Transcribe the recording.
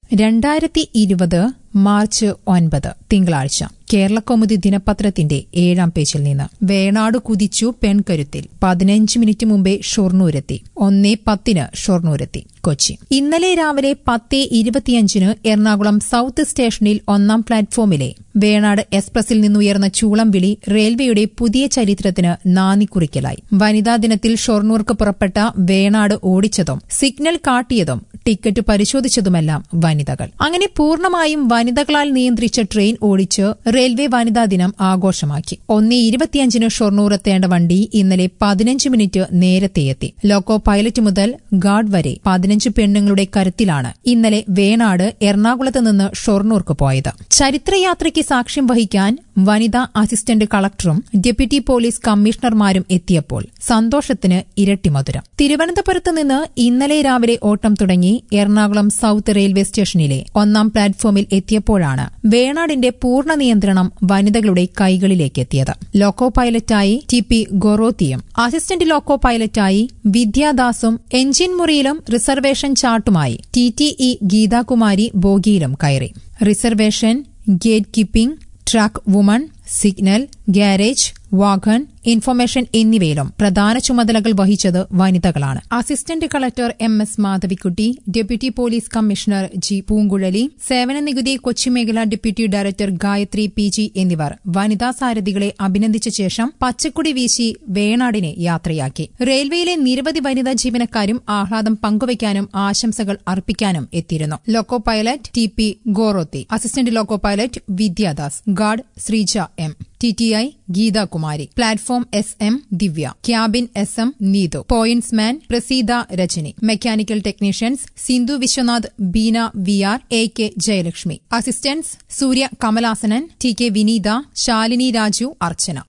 2020 March 9 തിങ്കളാഴ്ച കേരളകൗമുദി ദിനപത്രത്തിന്റെ 7-ാം പേജിൽ നിന്ന് വേണാട് കുതിച്ചു പെൺകരുത്തിൽ 15 മിനിറ്റ് മുമ്പേ ഷൊർണൂരെത്തി 1:10 ഷൊർണൂരെത്തി കൊച്ചി. ഇന്നലെ രാവിലെ 10:25 എറണാകുളം സൌത്ത് സ്റ്റേഷനിൽ 1-ാം പ്ലാറ്റ്ഫോമിലെ വേണാട് എക്സ്പ്രസിൽ നിന്നുയർന്ന ചൂളം വിളി റെയിൽവേയുടെ പുതിയ ചരിത്രത്തിന് നാന്ദികുറിക്കലായി. വനിതാ ദിനത്തിൽ ഷൊർണൂർക്ക് പുറപ്പെട്ട വേണാട് ഓടിച്ചതും സിഗ്നൽ കാട്ടിയതും ടിക്കറ്റ് പരിശോധിച്ചതുമെല്ലാം വനിതകൾ. അങ്ങനെ പൂർണ്ണമായും വനിതകളാൽ നിയന്ത്രിച്ച ട്രെയിൻ ഓടിച്ച് റെയിൽവേ വനിതാ ദിനം ആഘോഷമാക്കി. 1:25 ഷൊർണൂർ എത്തേണ്ട വണ്ടി ഇന്നലെ 15 മിനിറ്റ് നേരത്തെ എത്തി. ലോക്കോ പൈലറ്റ് മുതൽ ഗാർഡ് വരെ 15 പെണ്ണുങ്ങളുടെ കരുത്തിലാണ് ഇന്നലെ വേണാട് എറണാകുളത്ത് നിന്ന് ഷൊർണൂർക്ക് പോയത്. ചരിത്രയാത്രയ്ക്ക് സാക്ഷ്യം വഹിക്കാൻ വനിതാ അസിസ്റ്റന്റ് കളക്ടറും ഡെപ്യൂട്ടി പോലീസ് കമ്മീഷണർമാരും എത്തിയപ്പോൾ സന്തോഷത്തിന് ഇരട്ടി മധുരം. തിരുവനന്തപുരത്ത് നിന്ന് ഇന്നലെ രാവിലെ ഓട്ടം തുടങ്ങി എറണാകുളം സൌത്ത് റെയിൽവേ സ്റ്റേഷനിലെ 1-ാം പ്ലാറ്റ്ഫോമിൽ എത്തിയപ്പോഴാണ് വേണാടിന്റെ പൂർണ്ണ നിയന്ത്രണം വനിതകളുടെ കൈകളിലേക്കെത്തിയത്. ലോക്കോ പൈലറ്റായി TP ഗൊറോത്തിയും അസിസ്റ്റന്റ് ലോക്കോ പൈലറ്റായി വിദ്യാദാസും എഞ്ചിൻ മുറിയിലും റിസർവേഷൻ ചാർട്ടുമായി TTE ഗീതാകുമാരി ബോഗിയിലും കയറി. Reservation, gate keeping, track woman, signal, garage, wagon, information എന്നിവയിലും പ്രധാന ചുമതലകൾ വഹിച്ചത് വനിതകളാണ്. Assistant collector MS Madhavikutty, deputy police commissioner G Poonkuzhali, സേവന നികുതി കൊച്ചി മേഖല ഡെപ്യൂട്ടി ഡയറക്ടർ ഗായത്രി PG എന്നിവർ വനിതാ സാരഥികളെ അഭിനന്ദിച്ച ശേഷം പച്ചക്കൊടി വീശി വേണാടിനെ യാത്രയാക്കി. റെയിൽവേയിലെ നിരവധി വനിതാ ജീവനക്കാരും ആഹ്ലാദം പങ്കുവയ്ക്കാനും ആശംസകൾ അർപ്പിക്കാനും എത്തിയിരുന്നു. Loco pilot TP Gorothi, assistant loco pilot Vidyadas, guard Sreeja M, TTI Geethakumari, platform SM Divya, cabin SM Neethu, pointsman Praseetha Rajani, mechanical technicians Sindhu Viswanath, Beena VR, AK Jayalakshmi, assistants Surya Kamalasanan, TK Vineetha, Shalini Raju, അർച്ചന.